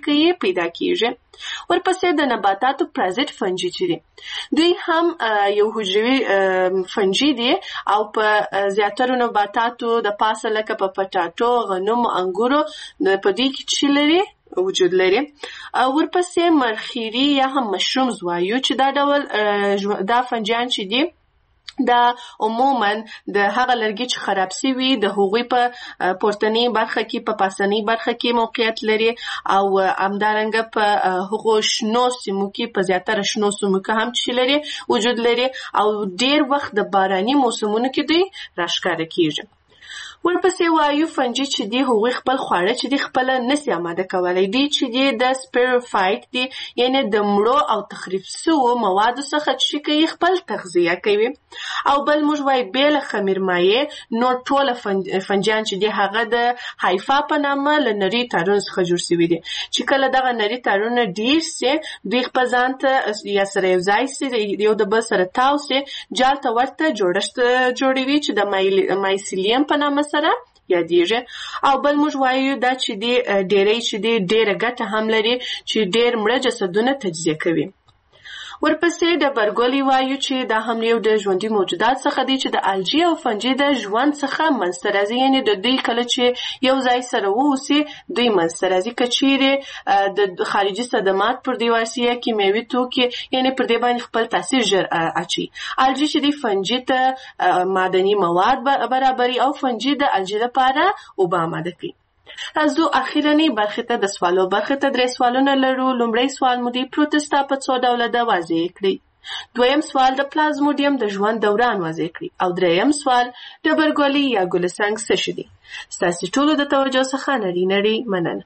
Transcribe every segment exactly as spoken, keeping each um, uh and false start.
څخه یې پیدا کیږي. ورپسې د نباتاتو پرازیت فنجي چې دي دوی هم یو حجروي فنجي دي او په زیاترو نباتاتو د پاسه لکه په پټاټو، غنم، انګورو په دې کې چې لري وجود لري. ورپسې مرخیري یا هم مشرومز وایو چې دا ډول دا فنجیان چې دي دا عموما د هغه لرګي چې خراب سوي د هغوی په پورتنی برخه کې په پاسنی برخه کې موقعیت لري او همدارنګه په هغو شنو سیمو کې په زیاتره شنو سیمو کې هم چې لري وجود لري او ډیر وخت د باراني موسمونو کې دوی راښکاره کیږي. ورپسې وایو فنجي چې دی هغوی خپل خواړه چې دی خپل نسی آماده کولی دی چې دی د سپیروفایت دی یعنی د مړو او تخریب سوو موادو څخه چې کوي خپل تغذیه کوي. او بل موږ وایو بې له خمیر مایع نور ټوله فنجیان چې دی هغه د هایفا په نامه له نري تارونو څخه جوړ سوي دي چې کله دغه نري تارونه ډیر سي دوی خپل ځان ته یا سره یو ځای سي یو د بل سره تاو سي جال ته ورته جوړښت جوړوي چې د مایسیلیم په نامه سره یادیږي. او بل موږ وایو دا چې دی ډیری چې دی ډیره ګټه هم لري چې ډیر مړه جسدونه تجزیه کوي. ورپسې د برګولی وایو چې دا هم یو د ژوندي موجودات څخه دی چې د الجی او فنجي د ژوند څخه منځته راځي یعنی د دوی کله چې یو ځای سره واوسي دوی منځته راځي که چیرې د خارجي صدمات پر دې واسطه کیمیاوي توکي یعنی پر دې باندې خپل تاثیر ژر اچي. الجی چې دی فنجي ته معدني مواد برابري او فنجي د الجی لپاره اوبه آماده کوي. راځو اخیرنی برخه ته د سوالو برخه ته درې سوالونه لرو. لومړی سوال مو دی پروتستا په څو ډوله ده واضح کړئ. دویم سوال د پلازموډیم د ژوند دوران واضح کړئ. او دریم سوال د برګولی یا ګلسنګ څه شي دي. ستاسو ټولو د توجه څخه نړۍ نړۍ مننه.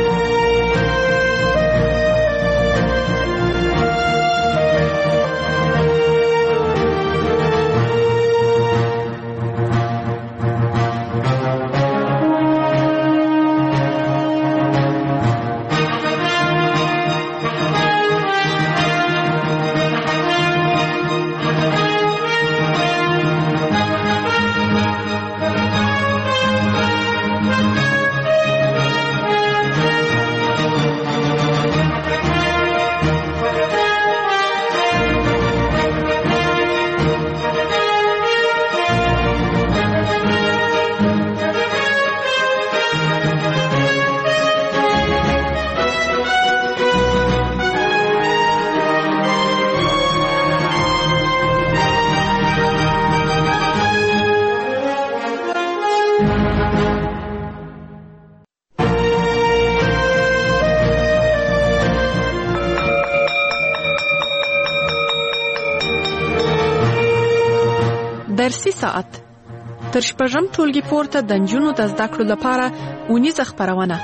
درسي ساعت تر شپږم ټولګي پورته د نجونو د زده کړو لپاره اونیزه خپرونه.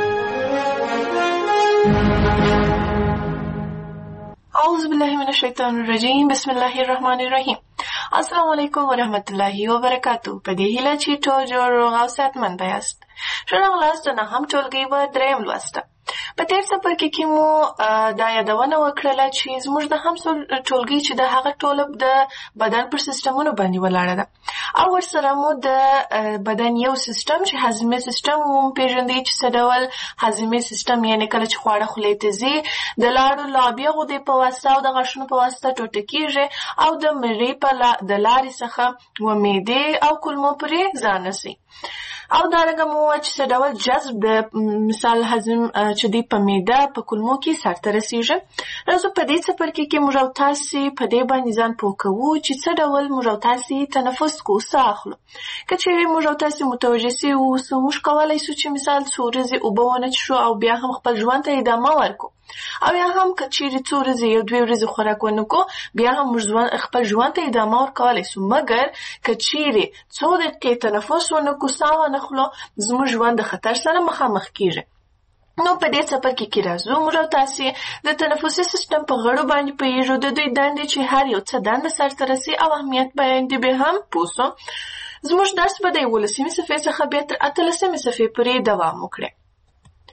اعوذ بالله من الشیطان الرجیم بسم الله الرحمن الرحیم. السلام علیکم ورحمت الله وبرکاتو. په دې هیله چې ټول جوړ او صحتمند یاست. ښه راغلاست د نهم ټولګي په دریم لوسته. په تیر څپرکي کې مو دا یادونه وکړله چې زموږ د هم ټولګي چې د هغه ټوله د بدن پر سیستمونو باندې ولاړه ده او ورسره مو د بدن یو سیستم چې هضمي سیستم مو پیژندئ چې څه ډول هضمي سیستم یعنې کله چې خواړه خولې ته ځي د لاړو لابې غدې په واسطه او د غاښونو په واسطه ټوټه کېږي او د مرۍ په د لارې څخه و معدې او کولمو پورې ځان رسوي. او دارنګه مو چې څه ډول جذب د مثال هضم چې دی په معده په کولمو کې سرته رسیږي. راځو په دې څپرکي کې موږ او تاسې په دې باندې ځان پوه کوو چې څه ډول موږ او تاسې تنفس کوو، ساه اخلو. که چیرې موږ او تاسې متوجه سوي اوسو موږ کولی شو چې مثال څو ورځې اوبه ونه څښو او بیا هم خپل ژوند ته ادامه ورکړو او یا هم که چیرې څو ورځې یو دوې ورځې خوراک ونه کړو بیا هم موږ خپل ژوند ته ادامه ورکولی شو. مګر که چیرې څو دقیقې تنفس ونه کړو ساه ونه خلو زموږ ژوند د خطر سره مخامخ کیږي. نو په دې څپرکي کې راځو موږ او تاسې د تنفسي سیستم په غړو باندې پوهېږو د دوی دندې چې هر یو څه دنده سرته رسي او اهمیت باندې به هم پوه سو. زموږ درس به د یولسمې صفحې څخه بیا تر اتلسمې صفحې پورې دوام وکړي.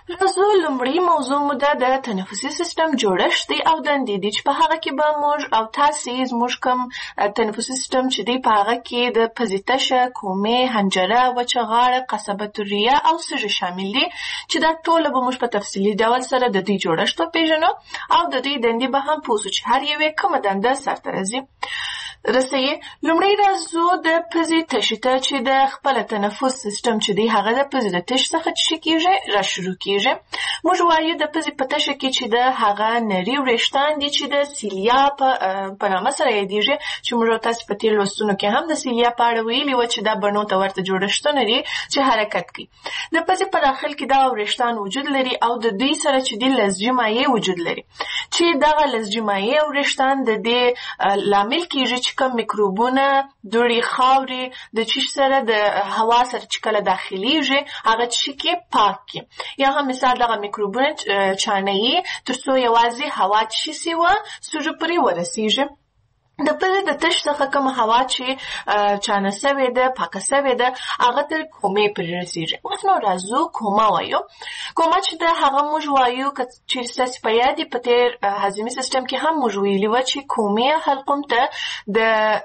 راځو لومړی موضوع مو ده د تنفسي سیستم جوړښت دی او دندې دي چې په هغه کې به موږ او تاسې زموږ کوم تنفسي سیستم چې دی په هغه کې د پزې تشه، کومې، حنجره، وچه غاړه، قصبة الریه او سږي شامل دي چې دا ټوله به موږ په تفصیلي ډول سره د دوی جوړښت وپېژنو او د دوی دندې به هم پوه شو چې هر یوې کومه دنده سرته رسي. رسوي. لومړی راځو د پزې تشې ته چې د خپله تنفس سیستم چې دی هغه د پزې د تش څخه چې کېږي را شروع کېږي. موږ وایو د پزې په تشه کې چې د هغه نري وریښتان دي چې د سیلیا په په نامه سره یادېږي چې موږ تاسې په تېر لوستونو کې هم د سیلیا په اړه ویلي وه چې دا بڼو ته ورته جوړښتونه دي چې حرکت کوي. د پزې په داخل کې دغه وریښتان وجود لري او د دوی سره چې دي لزجي مایع وجود لري چې دغه لزجي مایع او وریښتان د دې لامل کېږي چې کوم میکروبونه، دوړې، خاورې د چیش سره د هوا سره چې کله داخليږي هغه چې کې پاک کړي. یا هم مثال دغه میکروبونه چانهیي تر څو یوازې هوا چې سي وه سږو پورې ورسېږي. د پزې د تش څخه کومه هوا چې چانه سوې ده، پاکه سوې ده، هغه تر کومې پورې رسېږي. اوس نو راځو کومه وایو. کومه چې ده هغه موږ وایو که چیرې ستاسې په یاد په تېر هضمي سیستم کې هم موږ ویلي وه چې کومې حلقوم ته د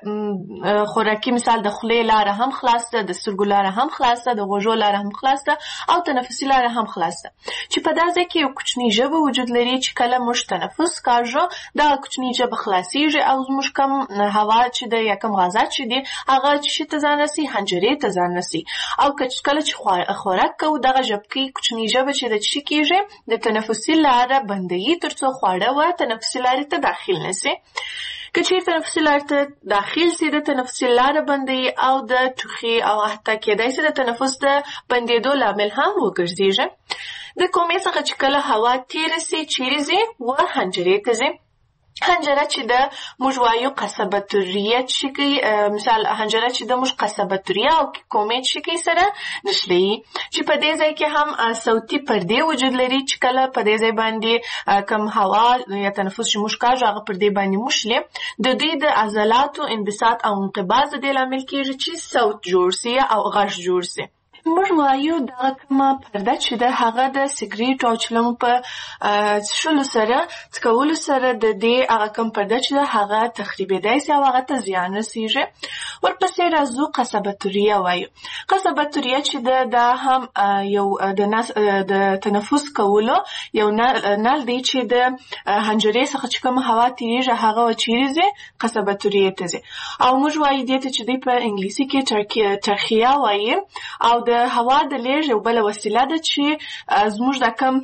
خوراکي مثال د خولې لاره هم خلاص ده، د سترګو لاره هم خلاص ده، د غوږو لاره هم خلاص ده او تنفسي لاره هم خلاص ده چې په دا ځای کې یو کوچنی ژبه وجود لري چې کله موږ تنفس کاږو دغه کوچنی ژبه خلاصېږي او زموږ کم هوا چې د یا کم غازات چې دي هغه چې ته ځان رسي حنجرې ته ځان رسي او کله چې خوراک کوو دغه ژبکۍ کوچنۍ ژبه چې د څه کېږي د تنفسي لاره بندوي تر څو خواړه و تنفسي لارې ته داخل نه سي. که چیرې تنفسي لارې ته داخل سي د تنفسي لاره بندوي او د ټوخي او حتی کېدای سي د تنفس د بندېدو لامل هم وګرځېږي. د کومې څخه چې کله هوا تېره سي چیرې ځي و حنجرې ته ځي. حنجره چې د موږ وایو قصبة الریه چې کوي، مثال حنجره چې د موږ قصبة الریه او کومې چې کوي سره نښلوي چې په دې ځای کې هم صوتي پردې وجود لري چې کله په دې ځای باندې کم هوا یا تنفس چې موږ کاږو هغه پردې باندې موښلي د دوی د عضلاتو انبساط او انقباض د دې لامل کېږي چې صوت جوړ سي او غږ جوړ سي. موږ وایو دغه کومه پرده چې ده هغه د سګریټو او چلمو په څښلو سره څکولو سره د دې هغه کوم پرده چې ده هغه تخریبېدای سي او هغه ته زیان رسېږي. ورپسې راځو قصبة الریه وایو. قصبة الریه چې ده دا هم یو د نس د تنفس کولو یو نل دی چې د حنجرې څخه چې کومه هوا تېرېږي هغه چیرې ځي قصبة الریه ته ځي او موږ وایو دې ته چې دوی په انګلیسي کې ترخیه وایي او د هوا د لیږد یو بله وسیله ده چې زموږ دا کم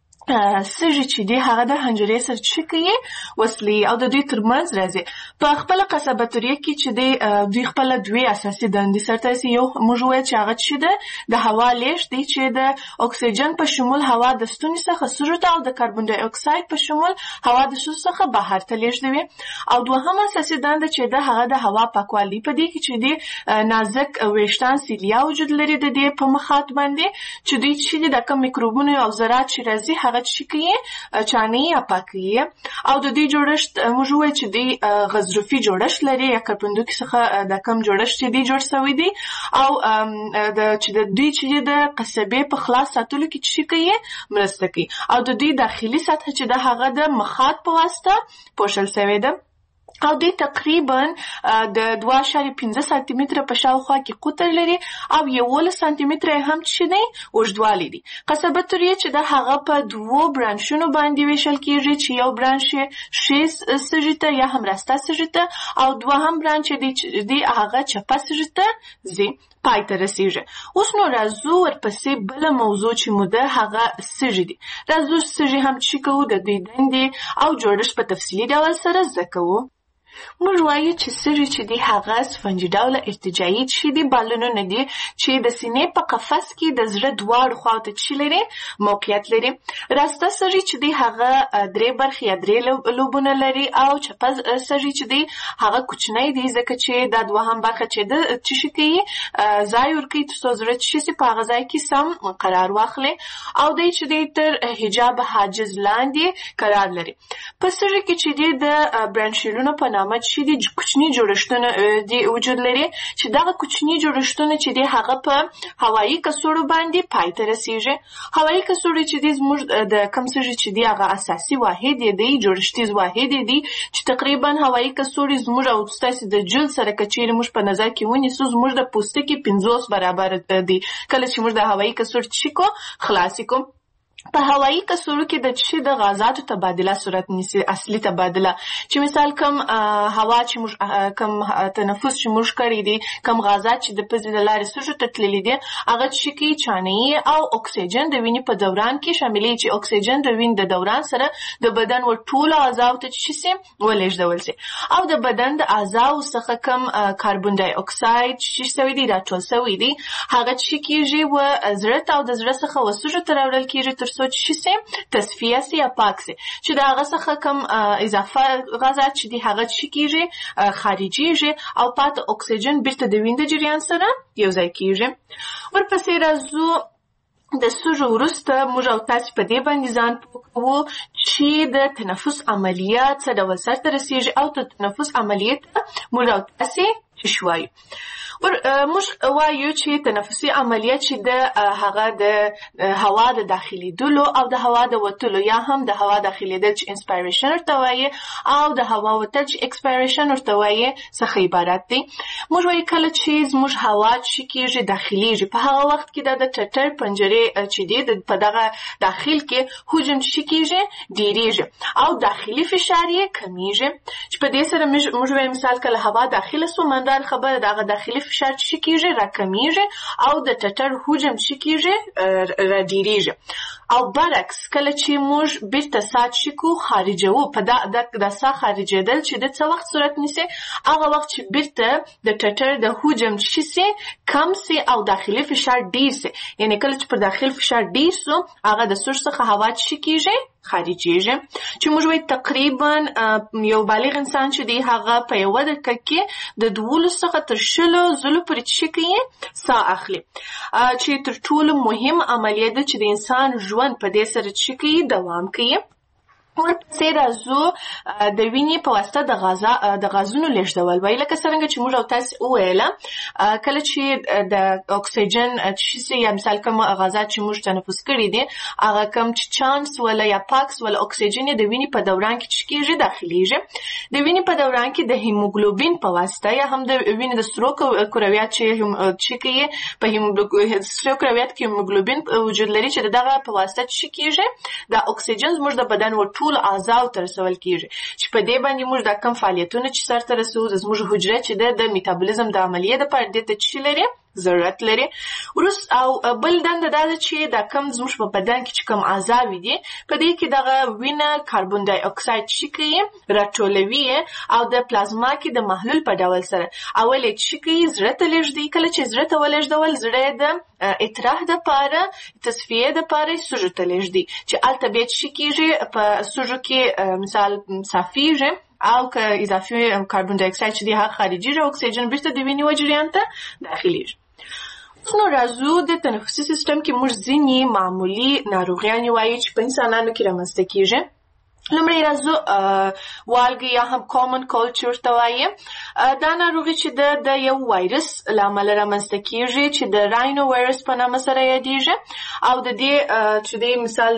سږي چې دي هغه د حنجرې سره چې کوي وصلي او د دوی ترمنځ راځي. په خپله قصبة الریه کې چې دی دوی خپله دوې اساسي دندې سرته رسي. یو موږ وویل چې هغه چې ده د هوا لیږد دی چې د اکسیجن په شمول هوا د ستوني څخه سږو ته او د کاربن ډای اکساید په شمول هوا د سږو څخه بهر ته لیږدوي. او دوهمه اساسي دنده چې ده هغه د هوا پاکوالي په دې کې چې دی نازک ویښتان سیلیا وجود لري د دې په مخاط باندې چې دوی چې د کوم میکروبونو او ذرات چې راځي هغه چې کوي چانې یا پاکوي او د دې جوړښت موږ وایو چې دی غضروفي جوړښت لري یا کاربندوکي څخه د کم جوړښت چې دی جوړ شوی دی او د چې د دوی چې د قصبې په خلاص ساتلو کې چې کوي مرسته کوي او د دوی داخلي سطح چې د هغه د مخاط په واسطه پوښل شوی ده او دوی تقریبا د دوه اعشاریه پنځه سانتي متره په شاوخوا کې قطر لري او یولس سانتي متره هم چې دی اوږدوالی دی. قصبة الریه چې د هغه په دوو برانشونو باندې ویشل کېږي چې یو برانش یې ښي سږي ته یا هم راسته سږي ته او دوهم برانش دی چې دی هغه چپه سږي ته ځي پای ته رسېږي. اوس نو راځو ورپسې بله موضوع چې مو ده هغه سږي دي. راځو سږي هم چې کوو د دوی دندې او جوړښت په تفصیلي ډول سره زده کوو. موږ وایو چې سږي چې دي هغه سفنجي ډوله ارتجاعي چې دي بالونونه دي چې د سینې په قفس کې د زړه دواړو خواو ته چې لري موقعیت لري. راسته سږي چې دي هغه درې برخې یا درې لوبونه لري او چپه سږي چې دي هغه کوچنی دي ځکه چې دا دوهم برخه چې ده چې شي کوي ځای ورکوي تر څو زړه چې سي په هغه ځای کې سم قرار واخلي او دی چې دی تر حجاب حاجز لاندې قرار لري. په سږي کې چې دي د برانشیلونو په علامه چې دي کوچني جوړښتونه دي وجود لري چې دغه کوچني جوړښتونه چې دي هغه په هوایي کڅوړو باندې پای ته رسیږي. هوایي کڅوړې چې دي زموږ د کوم څه چې دي هغه اساسي واحد دی جوړښتیز واحد دی چې تقریبا هوایي کڅوړې زموږ او ستاسو د جلد سره کچېرې موږ په نظر کې ونیسو زموږ د پوستکي پنځوس برابر دي. کله چې موږ د هوایي کڅوړې چیکو خلاص کو په هوایي کڅوړو کې د چې د غازاتو تبادله صورت نیسي اصلي تبادله چې مثال کم هوا چې موږ کم تنفس چې موږ کړی دي کم غازات چې د پزې د لارې سږو ته تللي دي هغه چې کې چانهیي او اکسیجن د وینې په دوران کې شاملې چې اکسیجن د وینې د دوران سره د بدن ور ټولو اعضاو ته چې سي ولېږدول سي او د بدن د اعضاو څخه کم کاربن ډای اکساید چې سوي دي راټول سوي دي هغه چې کېږي و زړه ته او د زړه څخه و سږو ته راوړل کېږي تر څو چې سي تصفیه سي یا پاک سي چې د هغه څخه کم اضافه غازات چې دي هغه چې کېږي خارجيږي او پاتې اکسیجن بیرته د وینې د جریان سره یو ځای کېږي. ورپسې راځو د سږو وروسته موږ او تاسو په دې باندې ځان پوه کوو چې د تنفس عملیات څه ډول سرته رسیږي او د تنفس عملیات موږ او تاسو څه وایو. ور موږ وایو چې تنفسي عملیات چې د هغه د هوا د داخلي دلو او د هوا د وتلو یا هم د هوا داخلي دل چې انسپایریشن ورته وایي او د هوا وتل چې ایکسپایریشن ورته وایي څخه عبارت دي. موږ وایو کله چې موږ هوا چې کېږي داخليږي په هغه وخت کې د ټټر پنجرې چې دي په دغه داخل کې حجم چې کېږي ډیریږي او داخلي فشار یې کمیږي چې په دې سره موږ وایو مثال کله هوا داخله سو مندار خبره دغه داخلي فشار چې کېږي راکمیږي او د ټټر حجم چې کېږي را ډیریږي او برعکس کله چې موږ بیرته سات شکو خارجوو په دا د سا خارجېدل چې د څه وخت صورت نیسي هغه وخت چې بیرته د ټټر د حجم چې سي کم سي او داخلي فشار ډیر سي یعنی کله چې په داخلي فشار ډیر سو هغه د سږ څخه هوا چې کېږي خارجيږي چې موږ وایو تقریبا یو بالغ انسان چې دی هغه په یو دقیقه کې د دولس څخه تر شلو ځلو پورې چې کوي ساه اخلي چې تر ټولو مهم عملیه ده چې د انسان ژوند په دې سره چې کوي دوام کوي. ورپسې راځو د وینې په واسطه د غازا د غازونو لیږدول وایي لکه څنګه چې موږ او تاسو وویله کله چې د اکسیجن چې یا مثال کوم غازات چې موږ تنفس کړي دي هغه کوم چې چانس ولا یا پاکس ولا اکسیجن د وینې په دوران کې چې کېږي داخليږي د وینې په دوران کې د هیموګلوبین په واسطه یا هم د وینې د سرو کرویات چې چې کوي په هیموګلوبین سرو کرویات کې هیموګلوبین وجود لري چې دغه په واسطه چې کېږي د اکسیجن زموږ د بدن ور ټول اعضاء ته رسول کیږي چې په دې باندې موږ د کم فعالیتونو چې سرته رسو د زموږ حجره چې د میټابولیزم د عملیې د پاره د تشکیل لري ضرورت لري. ورس او بل دنده دا چې د کم زموږ په بدن کې چې کم اعضاء دي په دې کې دغه وینه کاربن ډای اکساید چې کوي راټولوي او د پلازما کې د محلول په ډول سره اول چې کوي زړه ته لږدي کله چې زړه ته ولږدول زړه د اطراح د پاره تصفیه د پاره سږو ته لږدي چې التبیت چې کیږي په سږو کې مثال صافیږي او که اضافي کاربن ډای اکساید چې دی هغه خارجي او اکسیجن بیرته د وینې و جریان ته داخليږي. نو راځو د تنفسي سیستم کې موږ ځینې معمولی ناروغیانې وایو چې په انسانانو کې رامنځته کېږي. لومړی راځو والګي یا هم کامن کولډ چې ورته وایي دا ناروغي چې د یو وایرس له امله رامنځته کېږي چې د راینو وایرس په نامه سره یادېږي او د دې چې د مثال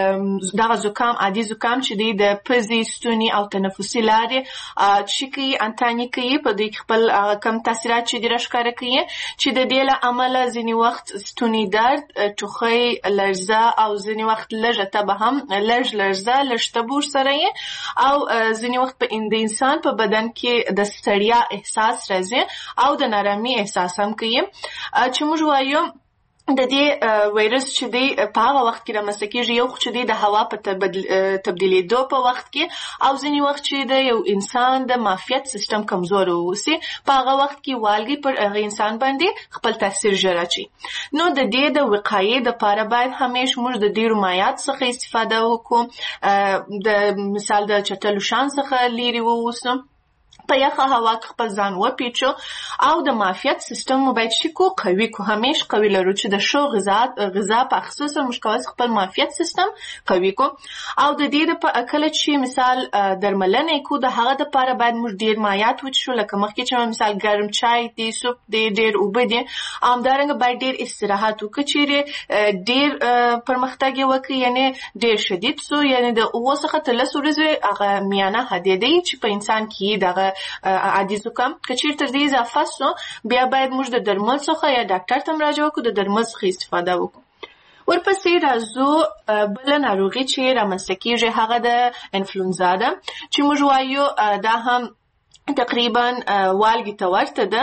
د دغه زکام عادي زکام چې دی د پزې ستوني او تنفسي لارې چې کوي انتاني کوي په دې خپل کم تاثیرات چې دی راښکاره کوي چې د دې له امله ځینې وخت ستوني درد ټوخی لړزه او ځینې وخت لږه تبه هم لږ لړزه لږ بور سره او ځینې وخت په د انسان په بدن کې د ستړیا احساس راځي او د نارامي احساس هم کوي چې موږ وایو د دې وایرس چې دی په هغه وخت کې رامنځته کېږي یو چې دی د هوا په تبدیلېدو په وخت کې او ځینې وخت چې د یو انسان د معافیت سیستم کمزور اوسي په هغه وخت کې والګي پر هغه انسان باندې خپل تاثیر ژر اچوي. نو د دې د وقایې دپاره باید همیشه موږ د ډېرو مایعاتو څخه استفاده وکړو د مثال د چټلو شان څخه لرې واوسو په یخه هوا کې خپل ځان وپیچو او د معافیت سیستم مو باید شي کو قوي کو همیش قوي لرو چې د شو غذا غذا په اخصوص موږ کولی خپل معافیت سیستم قوي کو او د دې په کله چې مثال درملنه کو د هغه د لپاره باید موږ ډیر مایات وڅښو لکه مخکې چې مثال ګرم چای دی سوپ دی ډیر اوبه دي همدارنګه باید ډیر استراحت وکړو چې ډیر پرمختګ وکړي یعنی ډیر شدید سو یعنی د اوه څخه تر لس ورځې هغه میانه حد دی چې په انسان کې دغه عادي زکام کچیر تر دې اضافه سو بیا باید موږ د درمل څخه یا ډاکټر ته مراجعه وکړو د درمل څخه استفاده وکړو ورپسې راځو بل ناروغي چې رامنځته کیږي هغه د انفلونزا ده چې موږ وایو دا هم تقریبا والګي ته ورته ده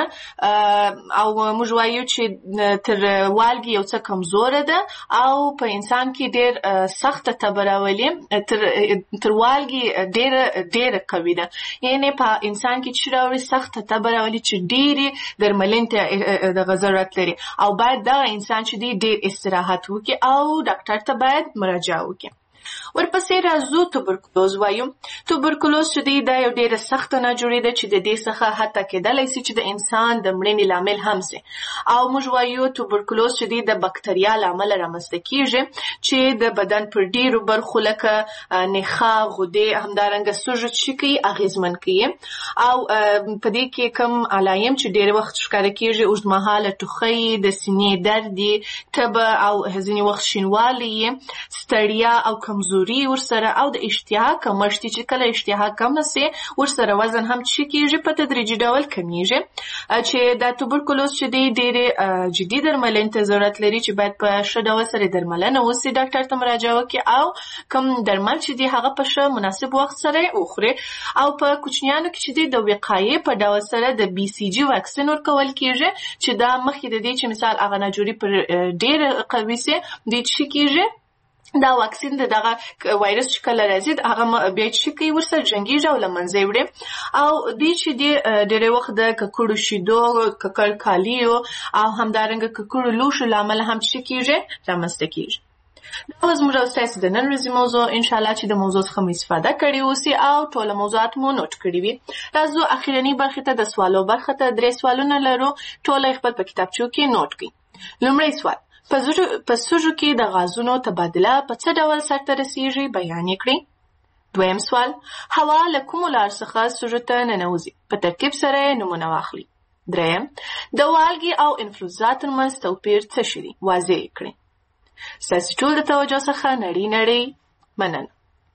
او موږ وایو چې تر والګي یو څه کمزوره ده او په انسان کې ډېر سخت تبه راولي تر تر والګي ډېر ډېر قوي ده یعنی په انسان کې چې راوړي سخت تبه راولي چې ډېرې درملنې ته د ضرورت لري او باید دا انسان چې دی ډېر استراحت وکړي او ډاکټر ته باید مراجعه وکړي ورپسې راځو توبرکلوز وایو توبرکلوز چې دی دا یو ډېره سخته ناجوړي ده چې د دې څخه حتی کېدلی سي چې د انسان د مړینې لامل هم سي او موږ وایو توبرکلوز چې دی د بکتریا له امله رامنځته کیږي چې د بدن پر ډېرو برخو لکه نخاع غدې همدارنګه سوژه چې کوي اغېزمن کوي او په دې کې کوم علایم چې ډېر وخت ښکاره کیږي اوږدمهاله ټوخی د سینې درد تبه او ځینې وخت شینوالی ستړیا او کمزوري ورسره او د اشتها کمښت چې کله اشتها کم سي ورسره وزن هم چې کیږي په تدریجي ډول کمیږي چې د توبرکلوز چې دی ډېر جدي درملنې ته ضرورت لري چې باید په ښه ډول سره درملنه وسي ډاکټر ته مراجعه وکړي او کوم درمل چې دی هغه په ښه مناسب وخت سره وخوري او په کوچنیانو کې چې دی د وقایې په ډول سره د بي سي جي واکسین ورکول کیږي چې دا مخکې د دې چې مثال هغه ناجوړي پر ډېر قوي سي دی چې کیږي دا واکسین د دغه وایرس چې کله راځي هغه بیا چې کوي ورسره جنګیږي او له منځه وړي او دوی چې دی ډېری وخت د ککړو شیدو ککړ کالیو او همدارنګه ککړو لوښو له امله هم چې کیږي رامنځته کیږي دا زموږ او ستاسو د نن ورځې موضوع انشاءالله چې د موضوع څخه مو استفاده کړې اوسي او ټوله موضوعات مو نوٹ کړي وي راځو اخرنی برخه ته د سوالو برخه ته درې سوالونه لرو ټوله خپل په کتابچو کې نوٹ کړئ لومړی سوال په سوژو کې د غازونو تبادله په څه ډول سرته رسیږي بیان یې کړئ دویم سوال هوا له کومو لارو څخه سوژو ته ننوځي په ترتیب سره یې نومونه واخلئ دریم د والګي او انفلونزا ترمنځ توپیر څه شی دی واضح یې کړئ ستاسو ټول د توجه څخه نړۍ نړۍ مننه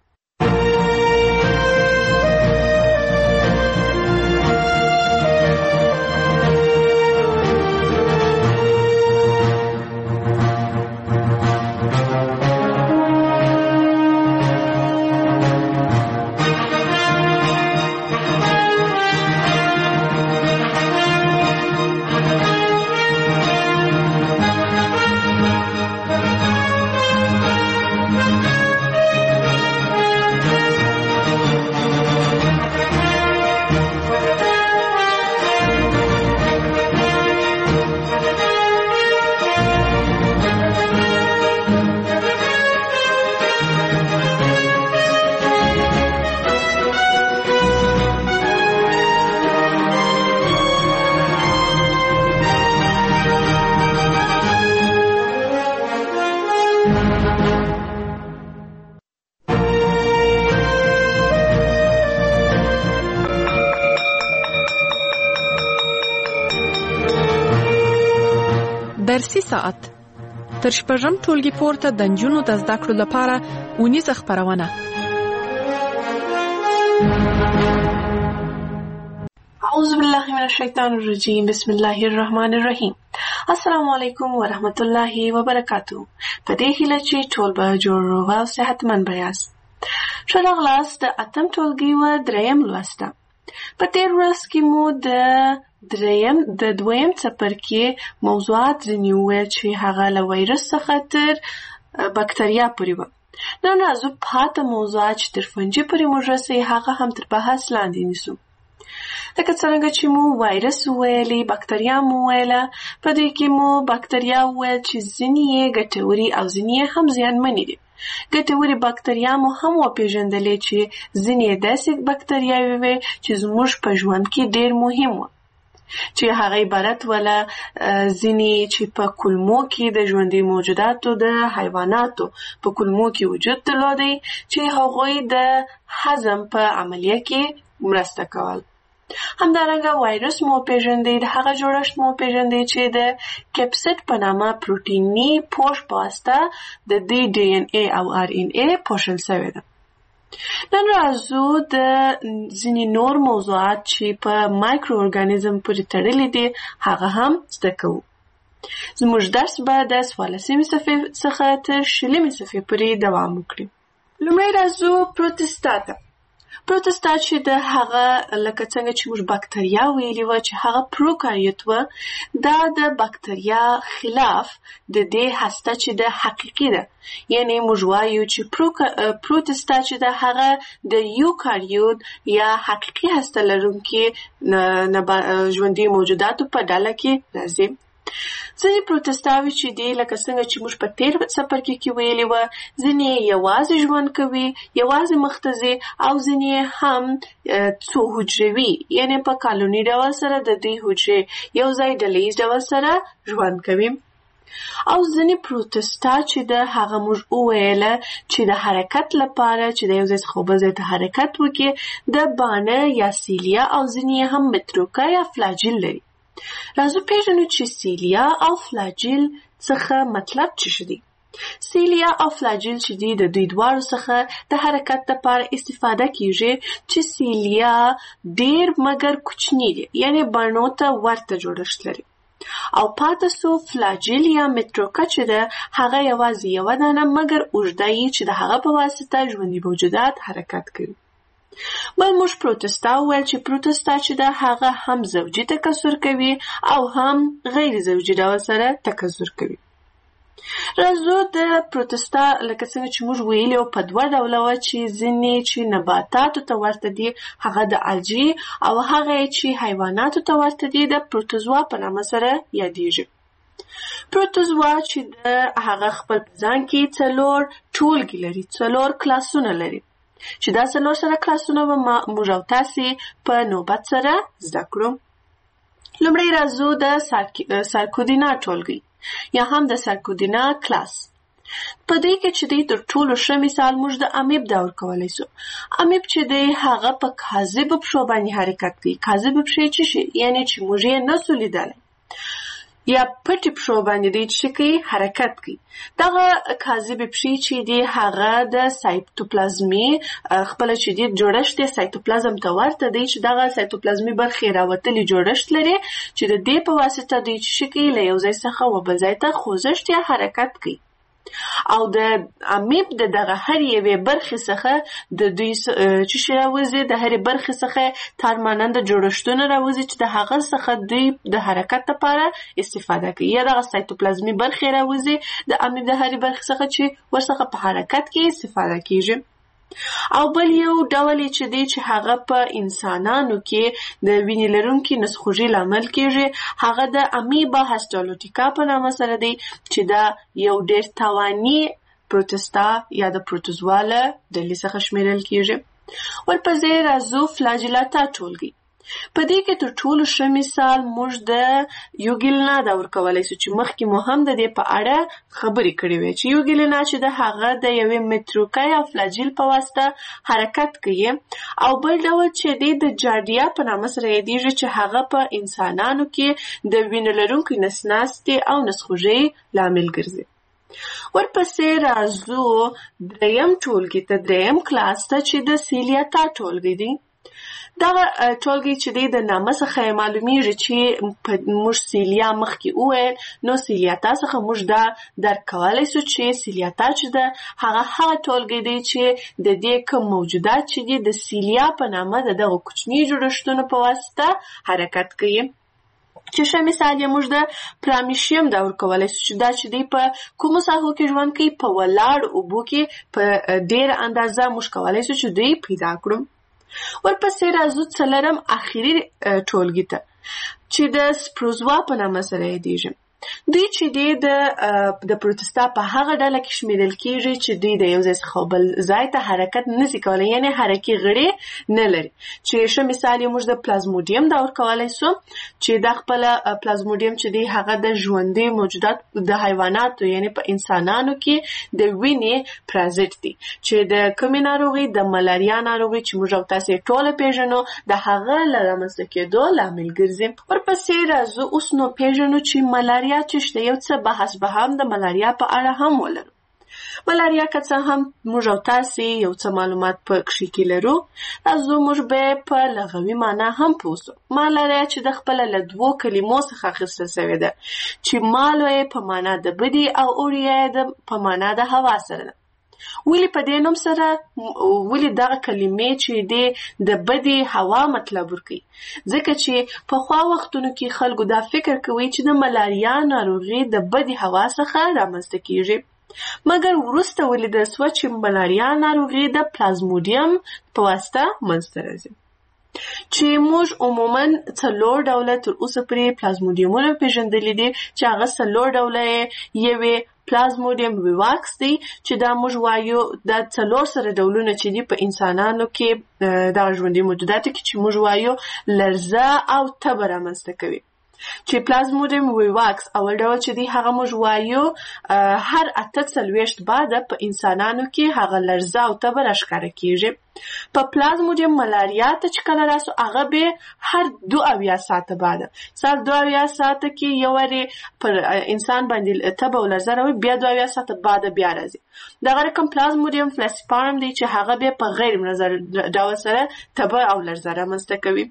درسي ساعت تر شپږم ټولګي پورته د نجونو د زده کړو لپاره اونیزه خپرونه اعوذ بالله من الشیطان الرجیم بسم الله الرحمن الرحیم السلام علیکم ورحمت الله وبرکاتہ په دې هیله چې ټول به جوړ روغ او صحتمند بیاست ښه راغلاست د اتم ټولګي و دریم لوست په تیر ورځ کې مو د دریم د دویم څپرکي موضوعات ځینې وویل چې هغه له وایرس څخه تر بکتریا پورې وه نن راځو پاته موضوعات چې تر فنجي پورې موږ رسوي هغه هم تر بحث لاندې نیسو لکه څرنګه چې مو وایرس وویلې بکتریا مو وویله په دې کې مو بکتریا وویل چې ځینې یې ګټوري او ځینې یې هم زیانمنې دي ګټورې بکتریا مو هم وپېژندلې چې ځینې یې داسې بکتریاوې وې چې زموږ په ژوند کې ډېر مهم وو، چې هغه عبارت ولا ځینې چې په کولمو کې د ژوندي موجوداتو د حیواناتو په کولمو کې وجود درلودی چې هغوی د هضم په عملیه کې مرسته کول. همدارنګه وایرس مو پیژندې، د هغه جوړښت مو پیژندې چې د کیپسیډ په نامه پروتیني پوښ په واسطه د دې ډي ان اے او ار ان اے پوښل شوی ده. نن راځو د ځینې نور موضوعات چې په مایکرو ارګانیزم پورې تړلي دي هغه هم زده کوو. زموږ درس به د څوارلسمې صفحې څخه تر شلمې صفحې پورې دوام وکړي. لومړی راځو پروتستا ته. پروتستا چې د هغه لکه څنګه چې موږ بکتریا ویلي وه چې هغه پروکاریوت وه، دا د بکتریا خلاف د دې هسته چې د حقیقي ده، یعنی موږ وایو چې پروتستا چې د هغه د یوکاریوت یا حقیقي هسته لرونکي ژوندي موجوداتو په ډله کې راځي. ځینې پروتستاوي چې دي لکه څنګه چې موږ په تیر څپرکي کې ویلي وه، ځینې یوازې ژوند کوي، یوازې مخته ځي، او ځینې هم څو حجروي، یعنی په کالوني ډول سره د دې حجرې یو ځای ډلیز ډول سره ژوند کوي. او ځینې پروتستا چې د هغه موږ وویله چې د حرکت لپاره چې د یو ځای څخه بل ځای ته حرکت وکړي د بانه یا سیلیا او ځینې هم متروکا یا فلاجیل لري. راځو پیژنو چې سیلیا او فلاجیل څخه مطلب څه شي دي. سیلیا او فلاجیل چې دي د دوی دواړو څخه د حرکت لپاره استفاده کیږي، چې سیلیا ډیر مګر کوچنی دي، یعنی بڼو ته ورته جوړښت لري، او پاتې سو فلاجیل یا متروکا چې ده هغه یوازې یوه دانه مګر اوږده یي چې د هغه په واسطه ژوندي موجودات حرکت کوي. بل موږ پروتستا وویل چې پروتستا چې ده هغه هم زوجي تکثر کوي او هم غیر زوجي ډول سره تکثر کوي. راځو د پروتستا لکه څنګه چې موږ ویلي او په دوه ډوله وه چې ځینې چې نباتاتو ته ورته دي هغه د الجی او هغه چې حیواناتو ته ورته دي د پروتوزوا په نامه سره یادیږي. پروتوزوا چې د هغه خپل په ځان کې څلور ټولګي لري، څلور کلاسونه لري، چې دا څلور سره کلاسونه به موږ او تاسې په نوبت سره زده کړو. لومړی راځو د سارکودینا ټولګي یا هم د سارکودینا کلاس. په دې کې چې دی تر ټولو ښه مثال موږ د امیب دا ورکولی سو. امیب چې دی هغه په کاذبو پښو باندې حرکت کوي. کاذبې پښې څه شي؟ یعنې چې موږ یې نسو لیدلی، یا پټې پښو باندې دی چې کوي حرکت کوي. دغه کاذبې پښې چې دی هغه د سایتوپلازمي خپله چې دی جوړښت یې سایتوپلازم ته ورته دی، چې دغه سایتوپلازمي برخې راوتلي جوړښت لري چې د دې په واسطه دوی چې کوي له یو ځای څخه و بل ځای ته خوځښت یا حرکت کوي. او د امیب د دغه هر یوې برخې څخه د دوی چې شي راوځي، د هرې برخې څخه تارماننده جوړښتونه راوځي چې د هغه څخه دوی د حرکت لپاره استفاده کوي، یا دغه سایتوپلازمي برخې راوځي د امیب د هرې برخې څخه چې ورڅخه په حرکت کې استفاده کیږي. او بل یو ډول چې دی چې هغه په انسانانو کې د وینې لرونکي نسخوږي لامل کیږي، هغه د امیبا هسټالوټیکا په نامه سره دی، چې دا یو ډیر توانی پروتستا یا د پروتوزوا له ډلې څخه شمیرل کیږي. ورپسې راځو فلاجیلاتا ټولګي. په دې کې تر ټولو ښه مثال موږ د یوګیلنا دا ورکولی سو، چې مخکې مو هم د دې په اړه خبرې کړې وې چې یوګیلنا چې د هغه د یوې متروکا یا فلاجیل په واسطه حرکت کوي. او بل ډول چې دی د جاردیا په نامه سره یادیږي، چې هغه په انسانانو کې د وینې لرونکي نسناستې او نسخوږۍ لامل ګرځي. ورپسې راځو دریم ټولګي ته، دریم کلاس ته، چې د سیلیاتا ټولګي دی. دغه ټولګي چې دی د نامه څخه معلومیږي چې موږ سیلیا مخکې وویل، نو سیلیاتا څخه موږ دا درک کولی سو چې سیلیاتا چې ده هغه هغه ټولګي دی چې د دې کوم موجودات چې دي د سیلیا په نامه د دغه کوچني جوړښتونو په واسطه حرکت کوي. چې ښه مثال یې موږ د پرامیشیم دا ورکولی سو، چې دا چې دی په کومو ساحو کې ژوند کوي؟ په ولاړ اوبو کې په ډېره اندازه موږ کولی سو چې دوی پیدا کړو. ورپسې راځو څلرم اخري ټولګي ته، چې د سپروزوا په نامه سره یادیږي. دوی چې دی د د پروتستا په هغه ډله کې شمیرل کیږي چې دوی د یو ځای څخه بل ځای ته حرکت نشي کولی، یعنی حرکي غړي نه لري. چې ښه مثال یې موږ د پلازموډیم دور کولی سو چې دا خپل پلازموډیم چې دی هغه د ژوندي موجودات د حیواناتو یعنی په انسانانو کې د وینې پرازیت دی چې د کومې ناروغي د ملاریا ناروغي چې موږ او تاسو ټول پیژنو د هغه لامل کېدو لامل ګرځي. ورپسې راځو اوس نو پیژنو چې ملاریا چې شته، یو څه بحث به هم د ملاریا په اړه هم ولرو. ملاریا که څه هم موږ او تاسو یو څه معلومات په کښې کې لرو، راځو موږ به په لغوي معنا هم پوه سو. ملاریا چې د خپل له دوو کلمو څخه اخیستل شوې ده چې مالو یې په معنا د بدی او اوریا یې په معنا د هوا سره ده. ولی په دې نوم سره ولی دغه کلمې چې د بدی هوا مطلب ورکوي، ځکه چې په خوا وختونو کې خلکو دا فکر کوي چې د ملاریا ناروغي د بدی هوا څخه رامنځته کیږي، مګر وروسته ولیدل سوه چې ملاریا ناروغي د پلازموډیم په واسطه منځته راځي. چې موږ عموما څلور ډوله تر اوسه پورې پلازموډیمونه پیژندلي دي چې هغه څلور ډوله یوې پلازموډیم ویواکس دی چې دا موږ وایو دا څلور سره ډولونه چې دي په انسانانو کې د ژوندي موجوداتو کې چې موږ وایو لرزه او تبه رامنځته کوي. چې پلازموډیم ویواکس اول ډول چې دی هغه موږ وایو هر اته څلوېښت بعده په انسانانو کې هغه لرزه او تبه راښکاره کیږي. په پلازموډیم ملاریا ته چې کله راسو هغه به هر دو اویا ساعته بعده سال دو اویا ساعته کې یو وارې پر انسان باندې تبه او لرزه راوي، بیا دو اویا ساعته بعده بیا راځي. دغه رقم پلازموډیم فلاسپارم دی چې هغه به په غیر منظر ډول سره تبه او لرزه رامنځته کوي.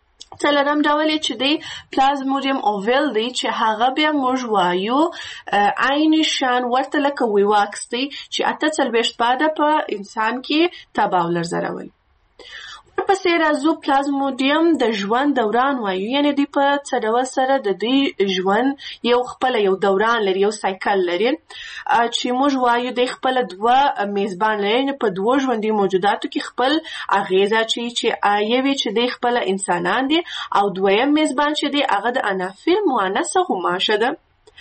څلورم ډول چې دی پلازموډیم اوویل دی چې هغه بیا موږ وایو عین شان ورته لکه ویواکس دی چې اته څلوېښت بعده په انسان کې تبه او لرزه راولي. ورپسې راځو پلازموډیم د ژوند دوران وایو، یعنی دوی په څه ډول سره د دوی ژوند یو خپل یو دوران لري، یو سایکل لري چې موږ وایو د خپل دوه میزبان لري په دوه ژوندي موجوداتو کې خپل اغیزه چې چې یوې چې د خپل انسانان دي او دویم میزبان چې دی هغه د انافیل مؤنثه غوماشه ده.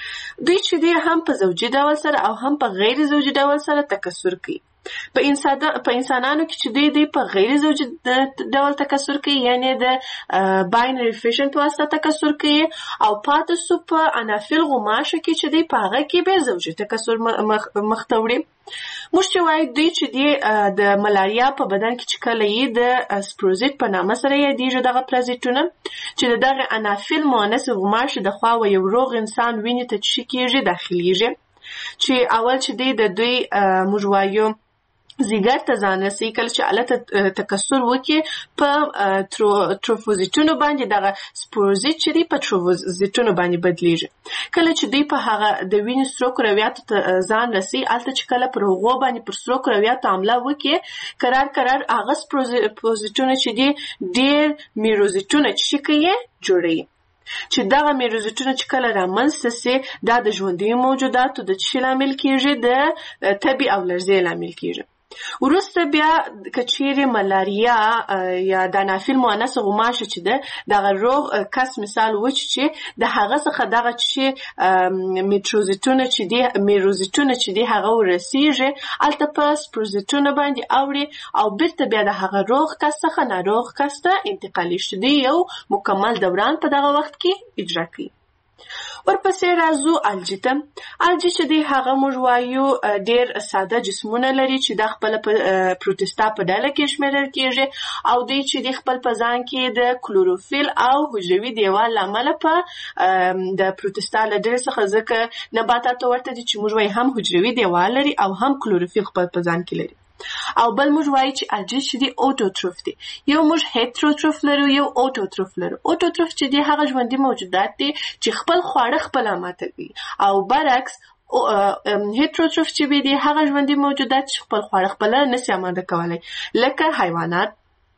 دوی چې دی هم په زوجي ډول سره او هم په غیر زوجي ډول سره تکثر کوي. په انسان په انسانانو کې چې دوی په غیر زوجي ډول تکثر کوي، یعنی د باینري فیشن په واسطه تکثر کوي، او پاتې سو په انافیل غوماشه کې چې دوی په هغه کې به زوجي تکثر مخته وړي. موږ چې وایو دوی چې دی د ملاریا په بدن کې چې کله یې د سپروزیت په نامه سره یادېږي دغه پرازیتونه چې دغه انافیل مؤنث غوماشه د خوا و یو روغ انسان وینې ته چې کېږي داخليږي، چې اول چې دی د دوی موږ وایو زیګر ته ځان رسي، کله چې الته تکثر وکړي په تروفوزیتونو باندې دغه سپوروزیت چې دی په تروفوزیتونو باندې بدلیږي. کله چې دوی په هغه د وینې سرو کرویاتو ته ځان رسي، الته چې کله پر هغو باندې پر سرو کرویاتو حمله وکړي قرار قرار هغه سپوروزیتونه چې دی ډېر میروزیتونه چې کوي جوړوي، چې دغه میروزیتونه چې کله رامنځته سي دا د ژوندیو موجوداتو د څه لامل کیږي؟ د تبې او لرزې لامل کیږي. وروسته بیا که چیرې ملاریا یا د انافیل مؤنثه غوماشه چې ده دغه روغ کس مثال وچ چې د هغه څخه دغه چې میټروزیتونه چې دي میروزیتونه چې دي هغه ورسیږي الته په سپروزیتونه باندې اوړي او بیرته بیا د هغه روغ کس څخه ناروغ کس ته انتقالي شي، دی یو مکمل دوران په دغه وخت کې اجرا کوي. ورپسې راځو الجی ته. الجی چې دی هغه موږ وایو ډېر ساده جسمونه لري چې د خپل پروتستا په ډله کې شمیرل کېږي او دوی چې د خپل په ځان کې د کلوروفیل او حجروي دیوال له امله په د پروتستا له ډلې څخه ځکه نباتاتو ورته دي چې موږ وایو هم حجروي دیوال لري او هم کلوروفیل خپل په ځان کې لري. او بل موږ وایو چې الجی چې دی اوټوټروف دی. یو موږ هیتروټروف لرو، یو اوټوټروف لرو. اوټوټروف چې دی هغه ژوندي موجودات دي چې خپل خواړه خپله ماتوي، او برعکس هیتروټروف چې دی هغه ژوندي موجودات چې خپل خواړه خپله نشي اماده کولی لکه حیوانات.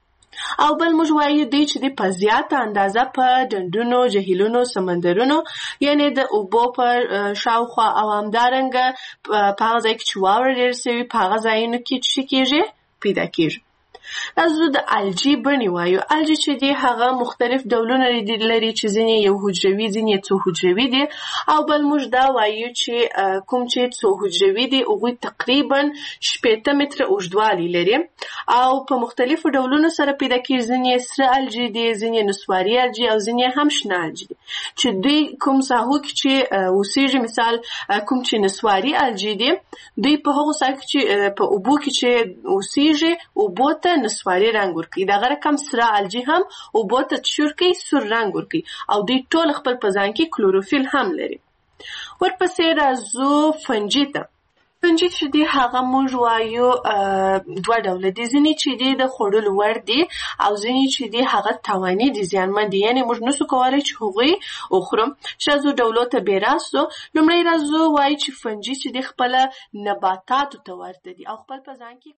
او بل موږ وایو دی چې دی په زیاته اندازه په ډنډونو، جهیلونو، سمندرونو یعنی د اوبو په شاوخوا او همدارنګه په هغه ځای کې چې واوره ډېره سوي په هغه ځایونو کې څه کېږي؟ پیدا کېږي. راځو د الجی بڼې وایو. الجی چې دی هغه مختلف ډولونه لري چې ځینې یو حجروي ځینې څو حجروي دي او بل موږ دا وایو چې کوم چې څو حجروي دي هغوی تقریبا شپېته متره اوږدوالی لري او په مختلفو ډولونو سره پیدا کېږي. ځینې سره الجی دي، ځینې نسواري الجی او ځینې هم شنه الجی دي چې دوی کوم ساحو کې چې اوسېږي. مثال کوم چې نسواري الجی دي دوی په هغو ساحو کې چې په اوبو کې چې اوسېږي اوبو ته نسواري رنګ ورکوي. دغه رقم سره الجی هم اوبو ته چور کوي، سور رنګ ورکوي او دوی ټول خپل په ځان کې کلوروفیل هم لري. ورپسې راځو فنجي ته. فنجي چې دی هغه موږ وایو دوه ډوله دي. ځینې چې دی د خوړلو وړ دي او ځینې چې دی هغه تاواني دي، زیانمن دي، یعنې موږ نسو کولی چې هغوی وخورو. چې راځو ډولو ته بې راستو. لومړی راځو وایي چې فنجي چې دی خپله نباتاتو ته ورته دي او خپل په ځان کې